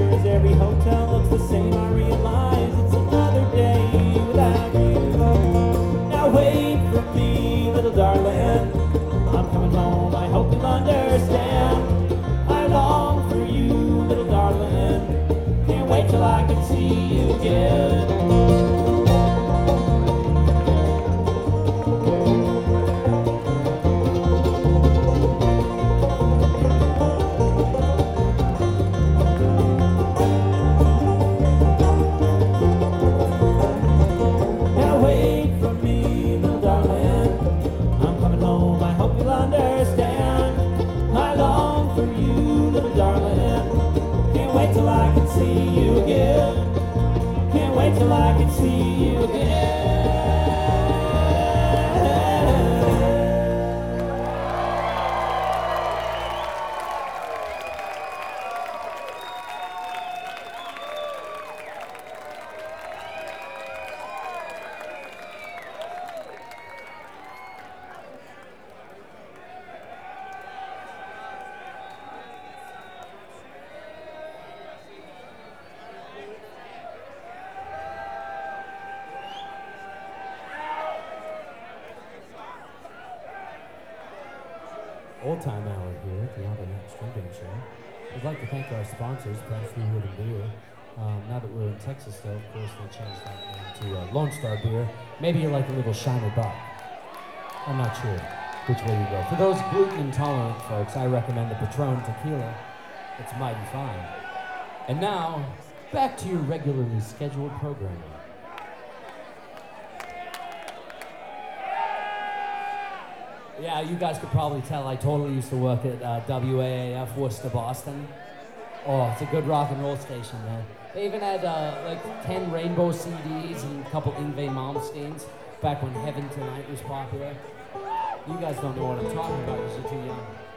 pictures, every hotel looks the same. I realize it's another day without you. Now wait for me, little darling. I'm coming home, I hope you'll understand. I long for you, little darling. Can't wait till I can see you again. Till I can see you again. Can't wait till I can see you again. Old Time Hour here at the Albert Drinking Show. We'd like to thank our sponsors, Prince Freewood and Beer. Now that we're in Texas, though, of course, they changed that name to Lone Star Beer. Maybe you like a little Shiner Buck. I'm not sure which way you go. For those gluten-intolerant folks, I recommend the Patron Tequila. It's mighty fine. And now, back to your regularly scheduled programming. Yeah, you guys could probably tell I totally used to work at WAAF Worcester, Boston. Oh, it's a good rock and roll station, man. They even had like 10 Rainbow CDs and a couple Yngwie Malmsteens back when Heaven Tonight was popular. You guys don't know what I'm talking about because you're too young.